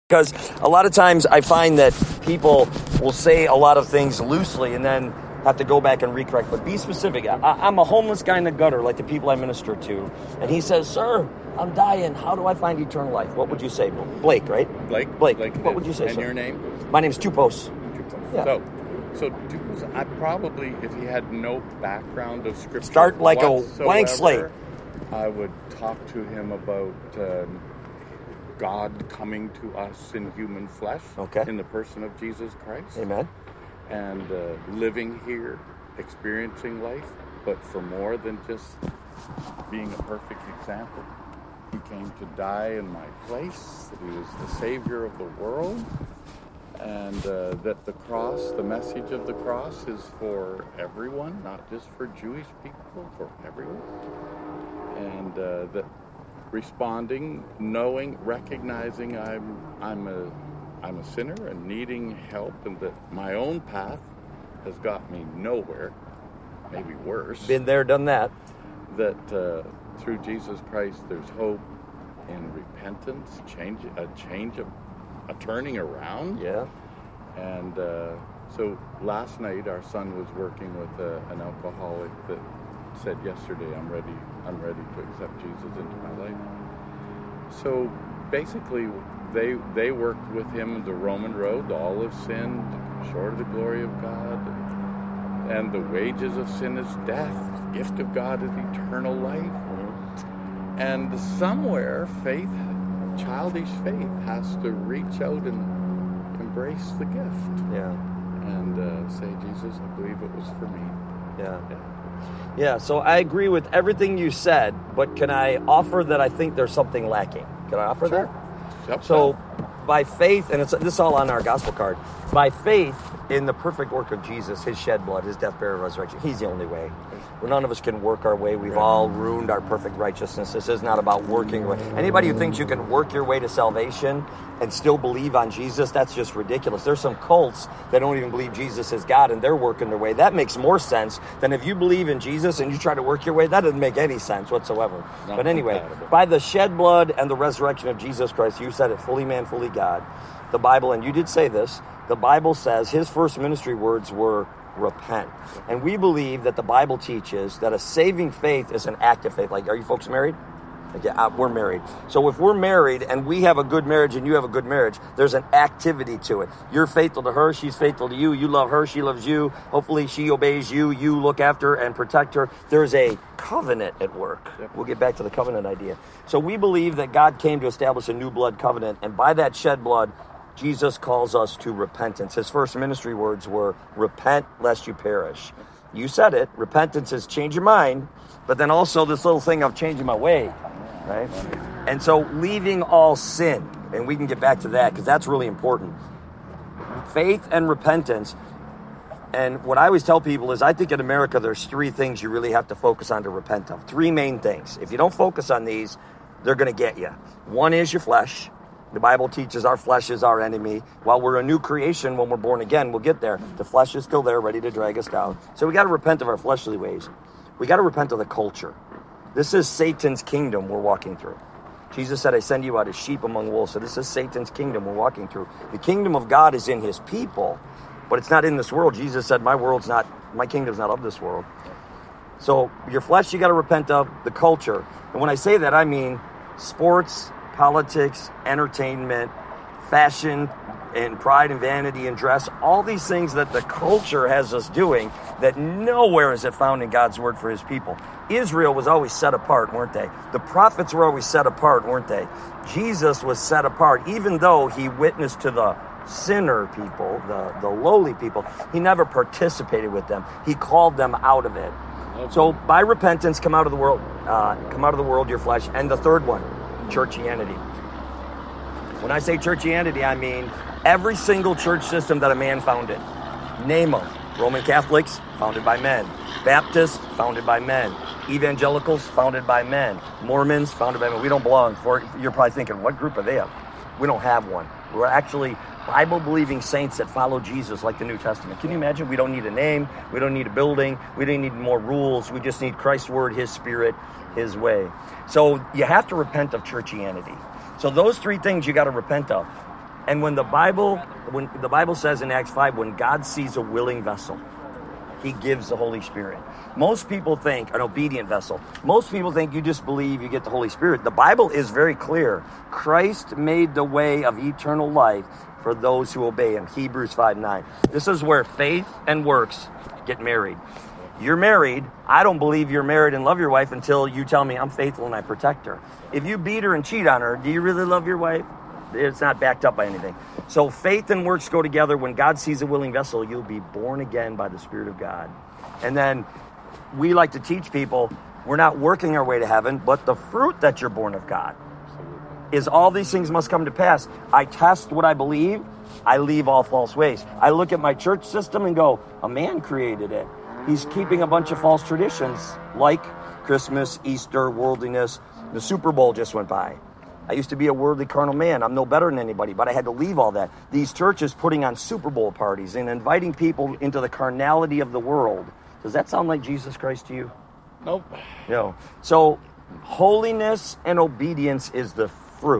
Because a lot of times I find that people will say a lot of things loosely and then have to go back and recorrect. But be specific. I'm a homeless guy in the gutter, like the people I minister to. And he says, "Sir, I'm dying. How do I find eternal life?" What would you say? Blake, right? Blake. What would you say, and sir? your name? My name's Tupos. Yeah. So Tupos, I probably, if he had no background of scripture, start like a blank slate. I would talk to him about God coming to us in human flesh, in the person of Jesus Christ. Amen. And living here, experiencing life, but for more than just being a perfect example. He came to die in my place. He was the Savior of the world. And that the cross, the message of the cross is for everyone, not just for Jewish people, for everyone. And that responding, knowing, recognizing I'm a sinner and needing help, and that my own path has got me nowhere, maybe worse. Been there, done that. That through Jesus Christ there's hope in repentance, a turning around. Yeah. And so last night our son was working with an alcoholic that said yesterday, I'm ready to accept Jesus into my life. So basically they worked with him the Roman road. All have sinned, short of the glory of God, and the wages of sin is death. The gift of God is eternal life. Mm-hmm. And somewhere childish faith has to reach out and embrace the gift. Yeah. And say, Jesus, I believe it was for me. Yeah, so I agree with everything you said, but can I offer that I think there's something lacking? Can I offer that? Yep. So by faith, and this is all on our gospel card, by faith in the perfect work of Jesus, his shed blood, his death, burial, resurrection, he's the only way. Well, none of us can work our way. We've all ruined our perfect righteousness. This is not about working your way. Anybody who thinks you can work your way to salvation and still believe on Jesus, that's just ridiculous. There's some cults that don't even believe Jesus is God, and they're working their way. That makes more sense than if you believe in Jesus and you try to work your way. That doesn't make any sense whatsoever. But anyway, by the shed blood and the resurrection of Jesus Christ, you said it, fully man, fully God. The Bible, and you did say this, the Bible says his first ministry words were repent. And we believe that the Bible teaches that a saving faith is an active faith. Like, are you folks married? Yeah, we're married. So if we're married and we have a good marriage and you have a good marriage, there's an activity to it. You're faithful to her, she's faithful to you, you love her, she loves you. Hopefully she obeys you, you look after and protect her. There's a covenant at work. We'll get back to the covenant idea. So we believe that God came to establish a new blood covenant, and by that shed blood, Jesus calls us to repentance. His first ministry words were, repent lest you perish. You said it. Repentance is change your mind, but then also this little thing of changing my way, right? And so leaving all sin, and we can get back to that because that's really important. Faith and repentance. And what I always tell people is I think in America there's three things you really have to focus on to repent of. Three main things. If you don't focus on these, they're going to get you. One is your flesh. The Bible teaches our flesh is our enemy. While we're a new creation, when we're born again, we'll get there. The flesh is still there, ready to drag us down. So we got to repent of our fleshly ways. We got to repent of the culture. This is Satan's kingdom we're walking through. Jesus said, I send you out as sheep among wolves. So this is Satan's kingdom we're walking through. The kingdom of God is in his people, but it's not in this world. Jesus said, my kingdom's not of this world. So your flesh you got to repent of, the culture. And when I say that, I mean sports, politics, entertainment, fashion, and pride and vanity and dress, all these things that the culture has us doing that nowhere is it found in God's word for his people. Israel was always set apart, weren't they? The prophets were always set apart, weren't they? Jesus was set apart, even though he witnessed to the sinner people, the lowly people. He never participated with them. He called them out of it. So by repentance, come out of the world, your flesh. And the third one, churchianity. When I say churchianity, I mean every single church system that a man founded. Name them. Roman Catholics, founded by men. Baptists, founded by men. Evangelicals, founded by men. Mormons, founded by men. We don't belong. You're probably thinking, what group are they of? We don't have one. We're actually Bible-believing saints that follow Jesus like the New Testament. Can you imagine? We don't need a name. We don't need a building. We don't need more rules. We just need Christ's word, his spirit, his way. So you have to repent of churchianity. So those three things you got to repent of. And when the Bible says in Acts 5, when God sees a willing vessel, he gives the Holy Spirit. Most people think, an obedient vessel, most people think you just believe you get the Holy Spirit. The Bible is very clear. Christ made the way of eternal life for those who obey him. Hebrews 5:9. This is where faith and works get married. You're married. I don't believe you're married and love your wife until you tell me I'm faithful and I protect her. If you beat her and cheat on her, do you really love your wife? It's not backed up by anything. So faith and works go together. When God sees a willing vessel, you'll be born again by the Spirit of God. And then we like to teach people, we're not working our way to heaven, but the fruit that you're born of God is all these things must come to pass. I test what I believe. I leave all false ways. I look at my church system and go, a man created it. He's keeping a bunch of false traditions like Christmas, Easter, worldliness. The Super Bowl just went by. I used to be a worldly carnal man. I'm no better than anybody, but I had to leave all that. These churches putting on Super Bowl parties and inviting people into the carnality of the world. Does that sound like Jesus Christ to you? Nope. No. So holiness and obedience is the fruit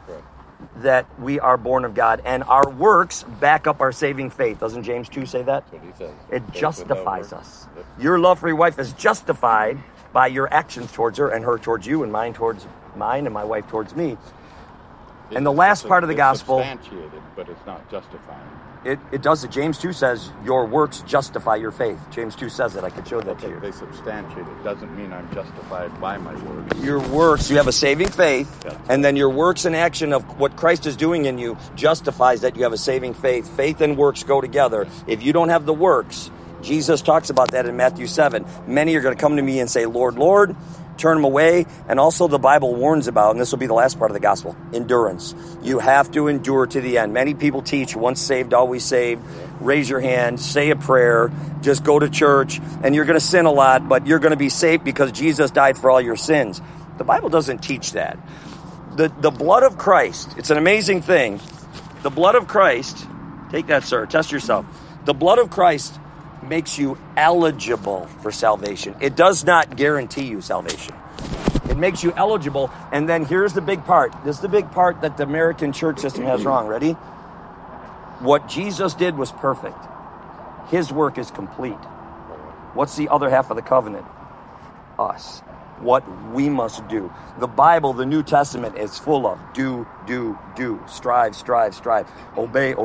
that we are born of God. And our works back up our saving faith. Doesn't James 2 say that? That's what he says. It justifies us. Yep. Your love for your wife is justified by your actions towards her and her towards you and mine towards mine and my wife towards me. And the last part of the gospel, substantiated, but it's not justifying. It does it. James 2 says your works justify your faith. James 2 says it. I could show that to you. They substantiate it. Doesn't mean I'm justified by my works. Your works, you have a saving faith, Yeah. and then your works and action of what Christ is doing in you justifies that you have a saving faith. Faith and works go together. If you don't have the works, Jesus talks about that in Matthew 7. Many are going to come to me and say, Lord, Lord, turn them away. And also the Bible warns about, and this will be the last part of the gospel, endurance. You have to endure to the end. Many people teach once saved, always saved. Raise your hand, say a prayer, just go to church, and you're going to sin a lot, but you're going to be safe because Jesus died for all your sins. The Bible doesn't teach that. The blood of Christ, it's an amazing thing. The blood of Christ, take that, sir, test yourself. The blood of Christ makes you eligible for salvation. It does not guarantee you salvation. It makes you eligible. And then here's the big part. This is the big part that the American church system has wrong. Ready? What Jesus did was perfect. His work is complete. What's the other half of the covenant? Us. What we must do. The Bible, the New Testament, is full of do. Strive. Obey.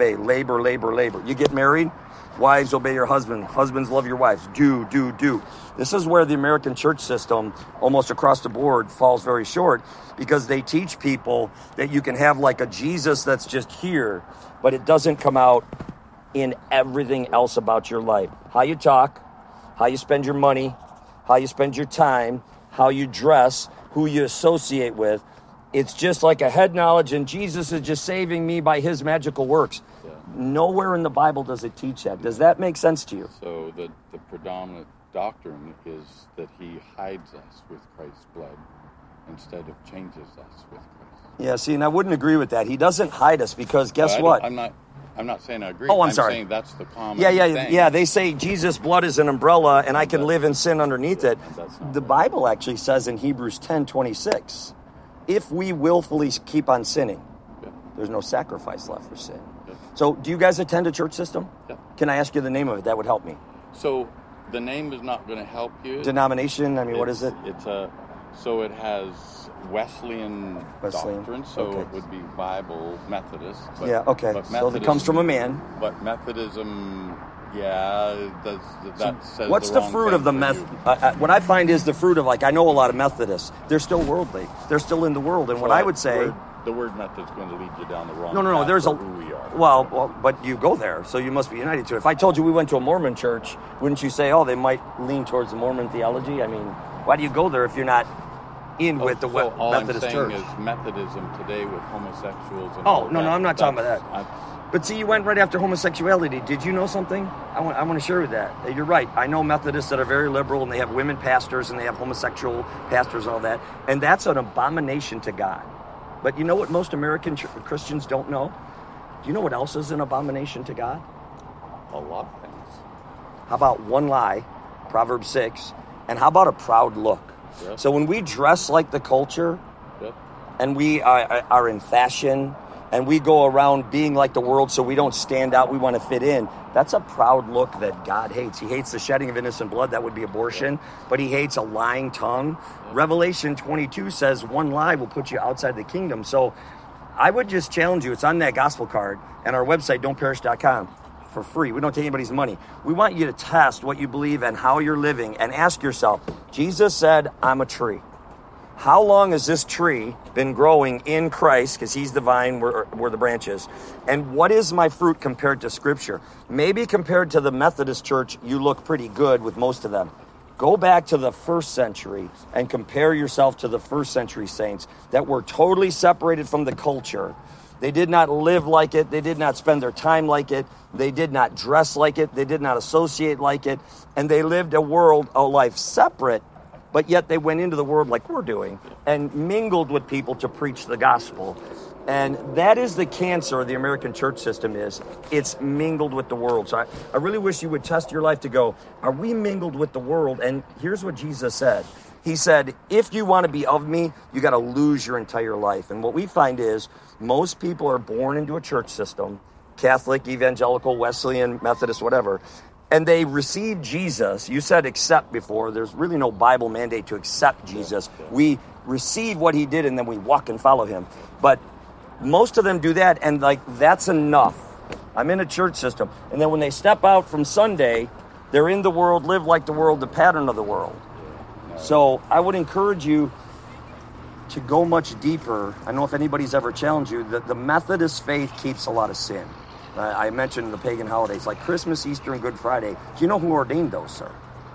Labor. You get married? Wives, obey your husband. Husbands, love your wives. Do. This is where the American church system, almost across the board, falls very short, because they teach people that you can have like a Jesus that's just here, but it doesn't come out in everything else about your life. How you talk, how you spend your money, how you spend your time, how you dress, who you associate with. It's just like a head knowledge, and Jesus is just saving me by his magical works. Yeah. Nowhere in the Bible does it teach that. Does that make sense to you? So the predominant doctrine is that he hides us with Christ's blood instead of changes us with Christ. Yeah, see, and I wouldn't agree with that. He doesn't hide us because guess what? I'm not saying I agree. Oh, I'm sorry. Saying that's the common thing. Yeah. They say Jesus' blood is an umbrella and I can live in sin underneath it. The Bible actually says in Hebrews 10:26, if we willfully keep on sinning, there's no sacrifice left for sin. Yeah. So do you guys attend a church system? Yeah. Can I ask you the name of it? That would help me. So the name is not going to help you. Denomination? I mean, what is it? So it has Wesleyan doctrine, so okay. It would be Bible Methodist. But, yeah, okay. But so it comes from a man. But Methodism, that says what's the fruit of the what I find is the fruit of, like, I know a lot of Methodists. They're still worldly. They're still in the world. And what I would say... The word Methodist is going to lead you down the wrong No. path There's for who we are. Well, but you go there, so you must be united to it. If I told you we went to a Mormon church, wouldn't you say, oh, they might lean towards the Mormon theology? I mean, why do you go there if you're not in with the Methodist church? All I'm saying is Methodism today with homosexuals and no, I'm not talking about that. But see, you went right after homosexuality. Did you know something? I want to share with that. You're right. I know Methodists that are very liberal, and they have women pastors, and they have homosexual pastors and all that. And that's an abomination to God. But you know what most American Christians don't know? Do you know what else is an abomination to God? A lot of things. How about one lie, Proverbs 6, and how about a proud look? Yep. So when we dress like the culture, Yep. and we are in fashion, and we go around being like the world so we don't stand out, we want to fit in, that's a proud look that God hates. He hates the shedding of innocent blood. That would be abortion. But he hates a lying tongue. Revelation 22 says one lie will put you outside the kingdom. So I would just challenge you. It's on that gospel card and our website, don'tperish.com, for free. We don't take anybody's money. We want you to test what you believe and how you're living and ask yourself, Jesus said, I'm a tree. How long has this tree been growing in Christ? Because he's the vine, we're the branches. And what is my fruit compared to Scripture? Maybe compared to the Methodist Church, you look pretty good with most of them. Go back to the first century and compare yourself to the first century saints that were totally separated from the culture. They did not live like it. They did not spend their time like it. They did not dress like it. They did not associate like it. And they lived a life separate, but yet they went into the world like we're doing and mingled with people to preach the gospel. And that is the cancer of the American church system is it's mingled with the world. So I really wish you would test your life to go, are we mingled with the world? And here's what Jesus said. He said, if you want to be of me, you got to lose your entire life. And what we find is most people are born into a church system, Catholic, evangelical, Wesleyan, Methodist, whatever, and they receive Jesus. You said accept before. There's really no Bible mandate to accept Jesus. We receive what he did and then we walk and follow him. But most of them do that and that's enough. I'm in a church system. And then when they step out from Sunday, they're in the world, live like the world, the pattern of the world. So I would encourage you to go much deeper. I don't know if anybody's ever challenged you that the Methodist faith keeps a lot of sin. I mentioned the pagan holidays like Christmas, Easter, and Good Friday. Do you know who ordained those, sir?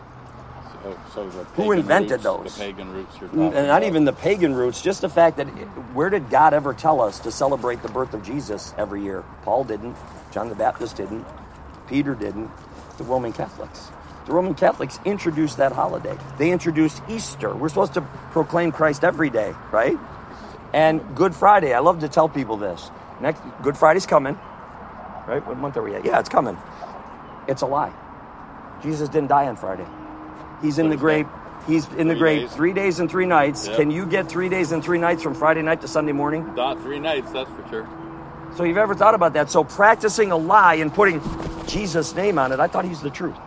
Who invented those? The pagan roots you're talking about. And not even the pagan roots, just the fact that where did God ever tell us to celebrate the birth of Jesus every year? Paul didn't. John the Baptist didn't. Peter didn't. The Roman Catholics. The Roman Catholics introduced that holiday. They introduced Easter. We're supposed to proclaim Christ every day, right? And Good Friday. I love to tell people this. Next Good Friday's coming. Right? What month are we at? Yeah, it's coming. It's a lie. Jesus didn't die on Friday. He's in the grave. He's in the grave 3 days and 3 nights. Yep. Can you get 3 days and 3 nights from Friday night to Sunday morning? Not 3 nights, that's for sure. So you've ever thought about that? So practicing a lie and putting Jesus' name on it, I thought he's the truth.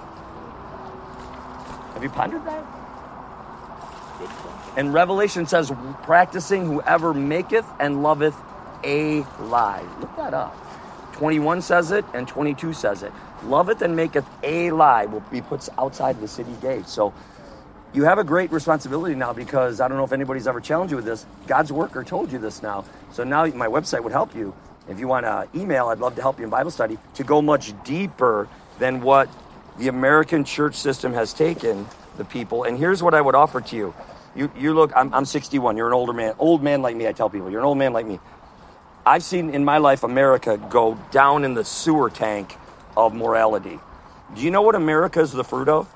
Have you pondered that? Good point. And Revelation says, practicing whoever maketh and loveth a lie. Look that up. 21 says it and 22 says it. Loveth and maketh a lie will be put outside the city gate. So you have a great responsibility now because I don't know if anybody's ever challenged you with this. God's worker told you this now. So now my website would help you. If you want to email, I'd love to help you in Bible study to go much deeper than what the American church system has taken the people. And here's what I would offer to you. You look, I'm 61. You're an old man like me. I tell people, you're an old man like me. I've seen in my life America go down in the sewer tank of morality. Do you know what America is the fruit of?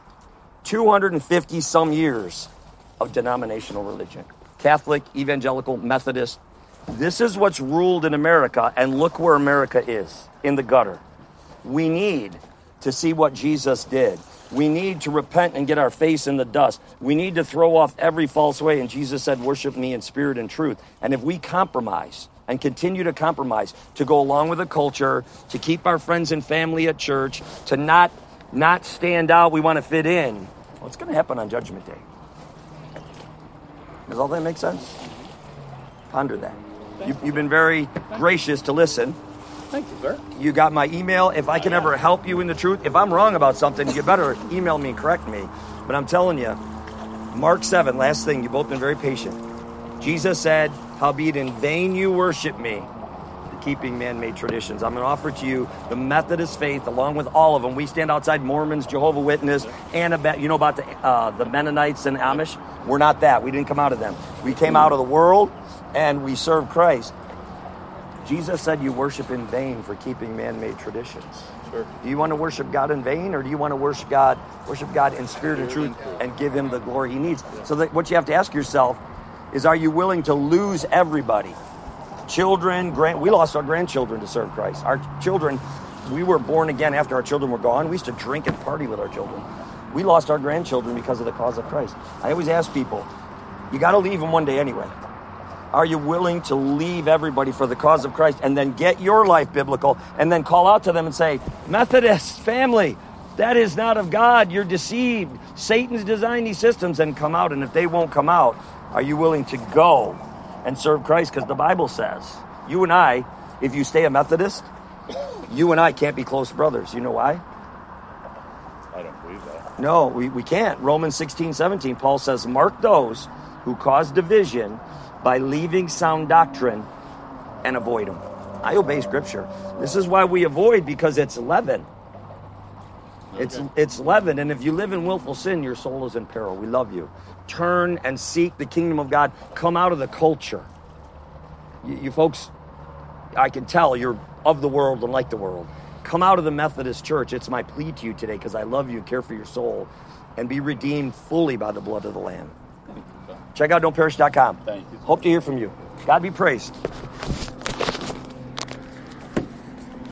250 some years of denominational religion. Catholic, evangelical, Methodist. This is what's ruled in America, and look where America is, in the gutter. We need to see what Jesus did. We need to repent and get our face in the dust. We need to throw off every false way, and Jesus said, worship me in spirit and truth. And if we compromise and continue to compromise, to go along with the culture, to keep our friends and family at church, to not stand out, we want to fit in, what's going to happen on Judgment Day? Does all that make sense? Ponder that. You've been very gracious to listen. Thank you, sir. You got my email. If I can ever help you in the truth, if I'm wrong about something, you better email me and correct me. But I'm telling you, Mark 7, last thing, you've both been very patient. Jesus said, howbeit in vain you worship me, keeping man-made traditions. I'm going to offer to you the Methodist faith along with all of them. We stand outside Mormons, Jehovah's Witness, Annabelle. You know about the Mennonites and Amish? We're not that. We didn't come out of them. We came out of the world and we serve Christ. Jesus said you worship in vain for keeping man-made traditions. Sure. Do you want to worship God in vain, or do you want to worship God in spirit and truth and give him the glory he needs? So that what you have to ask yourself is, are you willing to lose everybody? Children, we lost our grandchildren to serve Christ. Our children, we were born again after our children were gone. We used to drink and party with our children. We lost our grandchildren because of the cause of Christ. I always ask people, you got to leave them one day anyway. Are you willing to leave everybody for the cause of Christ and then get your life biblical and then call out to them and say, Methodist family, that is not of God. You're deceived. Satan's designed these systems, and come out. And if they won't come out, are you willing to go and serve Christ? Because the Bible says, you and I, if you stay a Methodist, you and I can't be close brothers. You know why? I don't believe that. No, we can't. Romans 16:17, Paul says, mark those who cause division by leaving sound doctrine and avoid them. I obey Scripture. This is why we avoid, because it's leaven. Okay. It's leaven, and if you live in willful sin, your soul is in peril. We love you. Turn and seek the kingdom of God. Come out of the culture. You folks, I can tell you're of the world and like the world. Come out of the Methodist Church. It's my plea to you today, because I love you, care for your soul, and be redeemed fully by the blood of the Lamb. Thank you, son. Check out don'tperish.com. Thank you. Hope to hear from you. God be praised.